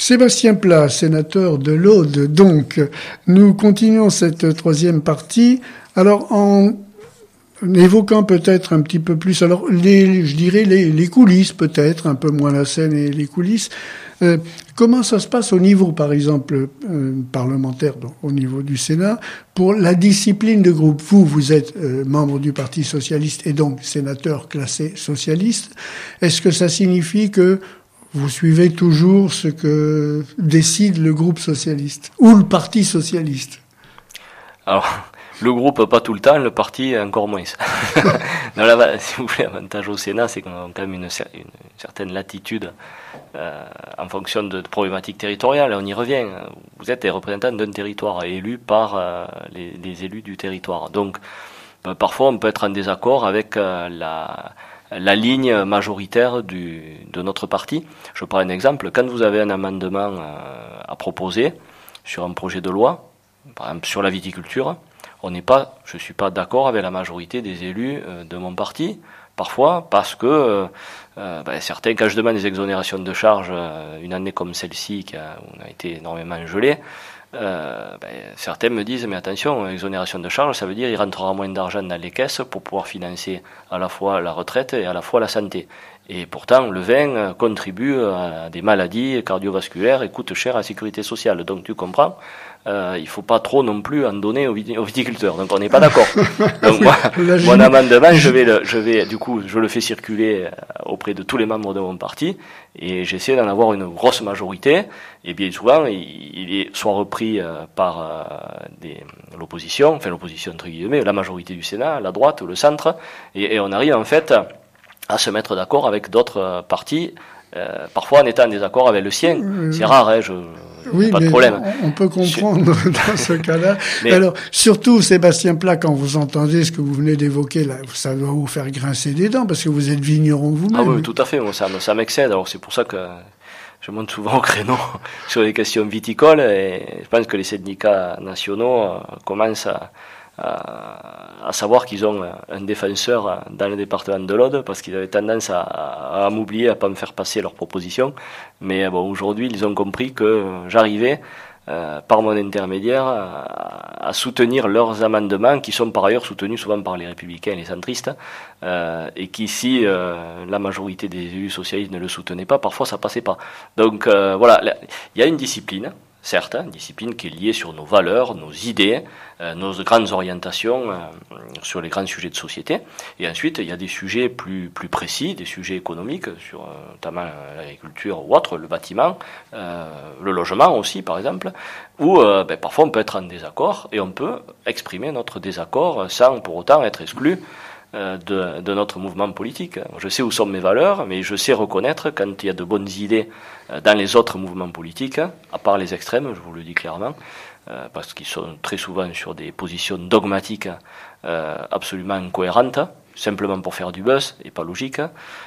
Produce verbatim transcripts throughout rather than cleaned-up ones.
Sébastien Pla, sénateur de l'Aude, donc, nous continuons cette troisième partie. Alors, en évoquant peut-être un petit peu plus, alors, les, je dirais les, les coulisses peut-être, un peu moins la scène et les coulisses. Euh, comment ça se passe au niveau, par exemple, euh, parlementaire, donc, au niveau du Sénat, pour la discipline de groupe? Vous, vous êtes euh, membre du Parti socialiste et donc sénateur classé socialiste. Est-ce que ça signifie que vous suivez toujours ce que décide le groupe socialiste ou le Parti socialiste? Alors, le groupe pas tout le temps, le parti encore moins. Non, là, si vous voulez, l'avantage au Sénat, c'est qu'on a quand même une, une certaine latitude euh, en fonction de, de problématiques territoriales. On y revient. Vous êtes des représentants d'un territoire, élus par euh, les, les élus du territoire. Donc, euh, parfois, on peut être en désaccord avec euh, la... la ligne majoritaire du, de notre parti. Je prends un exemple. Quand vous avez un amendement euh, à proposer sur un projet de loi, par exemple sur la viticulture, on n'est pas, je suis pas d'accord avec la majorité des élus euh, de mon parti. Parfois, parce que euh, euh, ben, certains, quand je demande des exonérations de charges, euh, une année comme celle-ci, qui a, on a été énormément gelé, Euh, ben, certains me disent mais attention, exonération de charges, ça veut dire il rentrera moins d'argent dans les caisses pour pouvoir financer à la fois la retraite et à la fois la santé. Et pourtant, le vin contribue à des maladies cardiovasculaires et coûte cher à la sécurité sociale. Donc tu comprends, euh, il faut pas trop non plus en donner aux viticulteurs. Donc on n'est pas d'accord. Donc moi, mon amendement, je vais, le, je vais, du coup, je le fais circuler auprès de tous les membres de mon parti et j'essaie d'en avoir une grosse majorité. Et bien souvent, il est soit repris par des, l'opposition, enfin l'opposition entre guillemets, la majorité du Sénat, la droite, le centre, et, et on arrive en fait à se mettre d'accord avec d'autres partis, euh, parfois en étant en désaccord avec le sien. Euh, C'est rare, hein, je, oui, pas mais de problème. On, on peut comprendre dans ce cas-là. Mais, alors, surtout, Sébastien Pla, quand vous entendez ce que vous venez d'évoquer, là, ça doit vous faire grincer des dents, parce que vous êtes vigneron vous-même. Ah oui, tout à fait, moi, ça, ça m'excède. Alors c'est pour ça que je monte souvent au créneau sur les questions viticoles, et je pense que les syndicats nationaux euh, commencent à à savoir qu'ils ont un défenseur dans le département de l'Aude, parce qu'ils avaient tendance à, à, à m'oublier, à pas me faire passer leurs propositions. Mais bon, aujourd'hui, ils ont compris que j'arrivais, euh, par mon intermédiaire, à, à soutenir leurs amendements, qui sont par ailleurs soutenus souvent par les républicains et les centristes, euh, et qui, si euh, la majorité des élus socialistes ne le soutenaient pas, parfois ça passait pas. Donc euh, voilà, il y a une discipline. Certes, une discipline qui est liée sur nos valeurs, nos idées, euh, nos grandes orientations euh, sur les grands sujets de société. Et ensuite, il y a des sujets plus plus précis, des sujets économiques, sur euh, notamment l'agriculture ou autre, le bâtiment, euh, le logement aussi, par exemple, où euh, ben, parfois on peut être en désaccord et on peut exprimer notre désaccord sans pour autant être exclu De, de notre mouvement politique. Je sais où sont mes valeurs, mais je sais reconnaître quand il y a de bonnes idées dans les autres mouvements politiques, à part les extrêmes, je vous le dis clairement, euh, parce qu'ils sont très souvent sur des positions dogmatiques euh, absolument incohérentes, simplement pour faire du buzz et pas logique.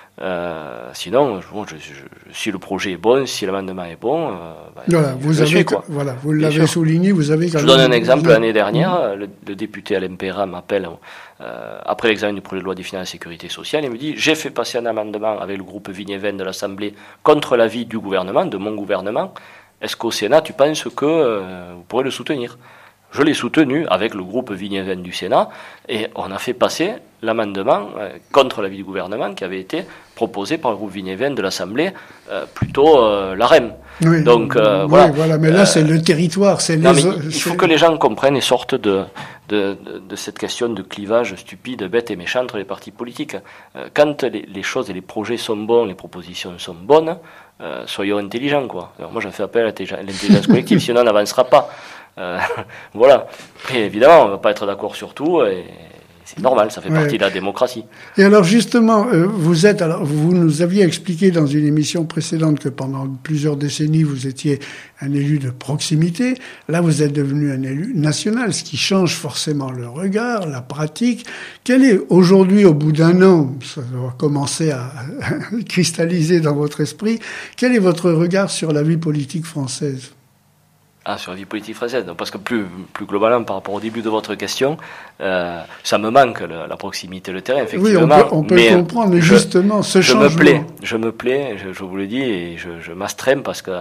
Euh, sinon, bon, je, je, si le projet est bon, si l'amendement est bon, euh, bah, voilà, vous je avez, suis, quoi. Voilà, vous l'avez souligné, vous avez. Je donne un exemple. L'année dernière, le, le député Alain Perrin m'appelle euh, après l'examen du projet de loi des finances et sécurité sociale et me dit: j'ai fait passer un amendement avec le groupe Vignes-Vins de l'Assemblée contre l'avis du gouvernement, de mon gouvernement. Est-ce qu'au Sénat, tu penses que euh, vous pourrez le soutenir? Je l'ai soutenu avec le groupe Vignes-Vins du Sénat et on a fait passer l'amendement euh, contre l'avis du gouvernement qui avait été proposé par le groupe Vignes-Vins de l'Assemblée, euh, plutôt euh, l'A R E M. Oui, Donc euh, oui, voilà. voilà. Mais là, c'est le territoire, c'est non, les. Mais il faut que les gens comprennent et sortent de, de, de, de cette question de clivage stupide, bête et méchant entre les partis politiques. Euh, quand les, les choses et les projets sont bons, les propositions sont bonnes, euh, soyons intelligents, quoi. Alors moi, j'en fais appel à l'intelligence collective, sinon on n'avancera pas. Euh, voilà. Après, évidemment, on ne va pas être d'accord sur tout, et c'est normal, ça fait ouais. partie de la démocratie. Et alors justement, euh, vous êtes, alors vous nous aviez expliqué dans une émission précédente que pendant plusieurs décennies vous étiez un élu de proximité. Là, vous êtes devenu un élu national, ce qui change forcément le regard, la pratique. Quel est aujourd'hui, au bout d'un an, ça doit commencer à cristalliser dans votre esprit, quel est votre regard sur la vie politique française ? Ah, sur la vie politique française. Non, parce que plus, plus globalement, par rapport au début de votre question, euh, ça me manque le, la proximité, le terrain, effectivement. Oui, on peut, on peut mais comprendre, mais je, justement, ce je changement... me plais, je me plais, je, je vous le dis, et je, je m'astreins parce que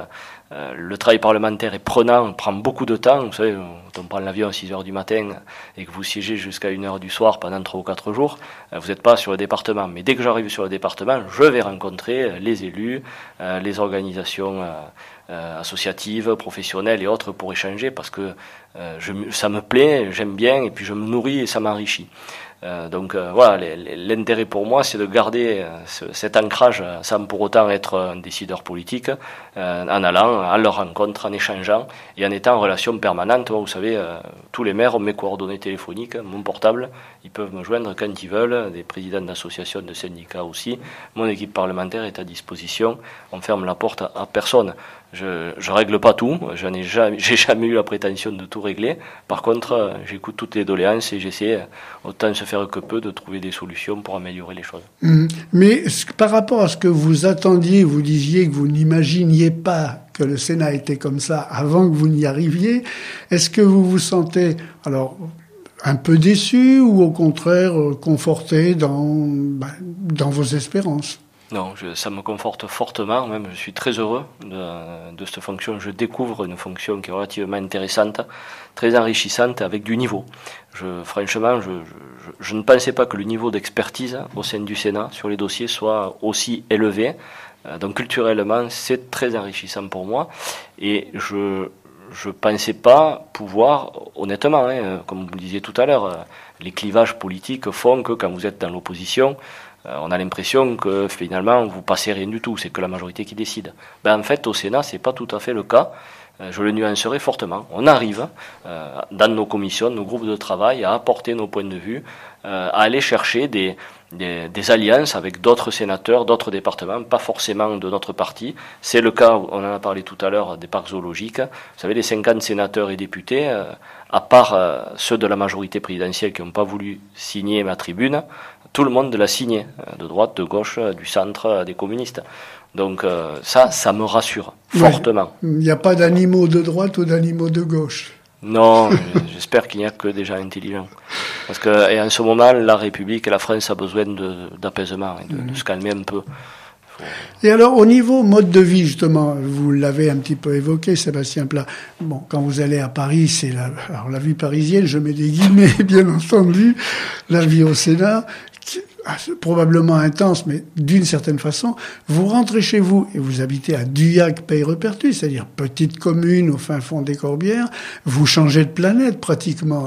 euh, le travail parlementaire est prenant, prend beaucoup de temps. Vous savez, quand on prend l'avion à six heures du matin et que vous siégez jusqu'à une heure du soir pendant trois ou quatre jours, euh, vous n'êtes pas sur le département. Mais dès que j'arrive sur le département, je vais rencontrer les élus, euh, les organisations euh, euh, associatives, professionnelles et autres pour échanger parce que euh, je, ça me plaît, j'aime bien et puis je me nourris et ça m'enrichit. Euh, donc euh, voilà, l'intérêt pour moi, c'est de garder euh, ce, cet ancrage euh, sans pour autant être un décideur politique, euh, en allant à leur rencontre, en échangeant et en étant en relation permanente. Vous savez, euh, tous les maires ont mes coordonnées téléphoniques, mon portable, ils peuvent me joindre quand ils veulent, des présidents d'associations, de syndicats aussi. Mon équipe parlementaire est à disposition, on ferme la porte à, à personne. Je, je règle pas tout, je n'ai jamais, j'ai jamais eu la prétention de tout régler. Par contre, j'écoute toutes les doléances et j'essaie, autant se faire que peu, de trouver des solutions pour améliorer les choses. Mmh. Mais par rapport à ce que vous attendiez, vous disiez que vous n'imaginiez pas que le Sénat était comme ça avant que vous n'y arriviez. Est-ce que vous vous sentez, alors, un peu déçu ou au contraire conforté dans, ben, dans vos espérances ? Non, je, ça me conforte fortement, même je suis très heureux de, de cette fonction. Je découvre une fonction qui est relativement intéressante, très enrichissante, avec du niveau. Je, franchement, je, je, je ne pensais pas que le niveau d'expertise au sein du Sénat sur les dossiers soit aussi élevé. Donc culturellement, c'est très enrichissant pour moi. Et je je pensais pas pouvoir, honnêtement, hein, comme vous le disiez tout à l'heure, les clivages politiques font que quand vous êtes dans l'opposition, on a l'impression que finalement vous passez rien du tout, c'est que la majorité qui décide. Ben en fait au Sénat c'est pas tout à fait le cas. Je le nuancerai fortement. On arrive euh, dans nos commissions, nos groupes de travail à apporter nos points de vue, euh, à aller chercher des, des, des alliances avec d'autres sénateurs, d'autres départements, pas forcément de notre parti. C'est le cas, on en a parlé tout à l'heure, des parcs zoologiques. Vous savez, les cinquante sénateurs et députés, euh, à part euh, ceux de la majorité présidentielle qui n'ont pas voulu signer ma tribune, tout le monde l'a signé, de droite, de gauche, du centre, des communistes. Donc euh, ça, ça me rassure fortement. Il n'y a pas d'animaux de droite ou d'animaux de gauche. Non, j'espère qu'il n'y a que des gens intelligents. Parce que et en ce moment, la République et la France a besoin de, d'apaisement, et de, mmh. de se calmer un peu. Faut... Et alors, au niveau mode de vie, justement, vous l'avez un petit peu évoqué, Sébastien Pla. Bon, quand vous allez à Paris, c'est la, alors la vie parisienne, je mets des guillemets, bien entendu, la vie au Sénat, probablement intense, mais d'une certaine façon, vous rentrez chez vous et vous habitez à Duyac-Pays-Repertuis, c'est-à-dire petite commune au fin fond des Corbières, vous changez de planète pratiquement.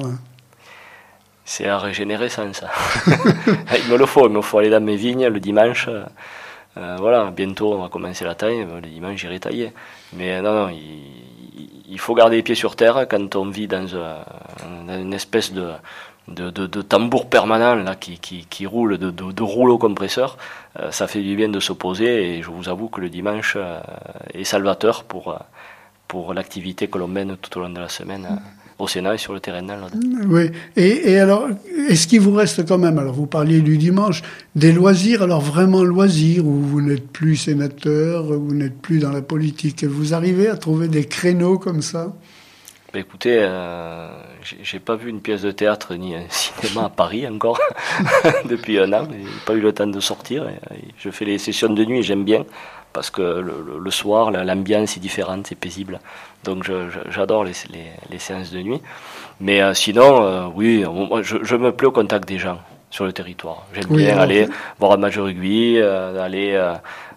C'est à régénérer ça, ça. Il me le faut, il me faut aller dans mes vignes le dimanche. Euh, voilà, bientôt on va commencer la taille, le dimanche j'irai tailler. Mais non, non, il, il faut garder les pieds sur terre quand on vit dans, un, dans une espèce de... De, de, de tambour permanent là qui, qui, qui roule, de, de, de rouleau compresseur, euh, ça fait du bien de se poser et je vous avoue que le dimanche euh, est salvateur pour, euh, pour l'activité que l'on mène tout au long de la semaine euh, au Sénat et sur le terrain. Là. Oui, et, et alors, est-ce qu'il vous reste quand même, alors vous parliez du dimanche, des loisirs, alors vraiment loisirs, où vous n'êtes plus sénateur, où vous n'êtes plus dans la politique, vous arrivez à trouver des créneaux comme ça ? Bah écoutez, euh, j'ai, j'ai pas vu une pièce de théâtre ni un cinéma à Paris encore depuis un an. J'ai pas eu le temps de sortir. Et, et je fais les sessions de nuit et j'aime bien parce que le, le, le soir, l'ambiance est différente, c'est paisible. Donc je, je, j'adore les, les, les séances de nuit. Mais euh, sinon, euh, oui, moi, je, je me plais au contact des gens sur le territoire. J'aime oui, bien aller fait. voir un match de rugby, euh, aller euh,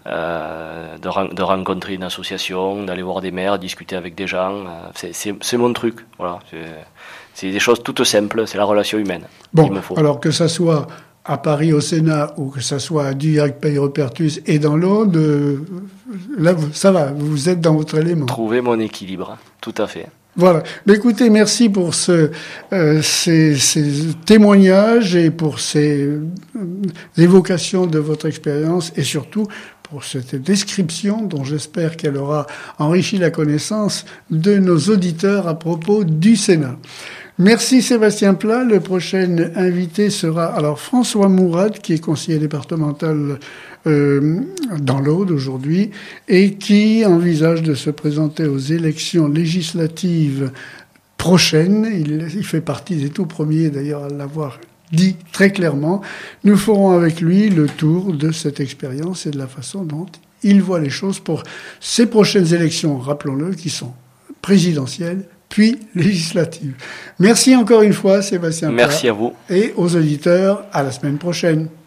euh, de, de rencontrer une association, d'aller voir des maires, discuter avec des gens. Euh, c'est, c'est, c'est mon truc. Voilà. C'est, c'est des choses toutes simples. C'est la relation humaine. Bon, qu'il me faut. Alors que ça soit à Paris au Sénat ou que ça soit à Duyac-Pays-Repertuis et dans l'Aude, euh, là ça va. Vous êtes dans votre élément. Trouver mon équilibre. Tout à fait. Voilà. Mais écoutez, merci pour ce, euh, ces, ces témoignages et pour ces euh, évocations de votre expérience et surtout pour cette description dont j'espère qu'elle aura enrichi la connaissance de nos auditeurs à propos du Sénat. Merci Sébastien Pla. Le prochain invité sera alors François Mourad, qui est conseiller départemental euh, dans l'Aude aujourd'hui et qui envisage de se présenter aux élections législatives prochaines. Il, il fait partie des tout premiers d'ailleurs à l'avoir dit très clairement. Nous ferons avec lui le tour de cette expérience et de la façon dont il voit les choses pour ces prochaines élections, rappelons-le, qui sont présidentielles, puis législatives. Merci encore une fois, Sébastien. Merci à vous. Et aux auditeurs, à la semaine prochaine.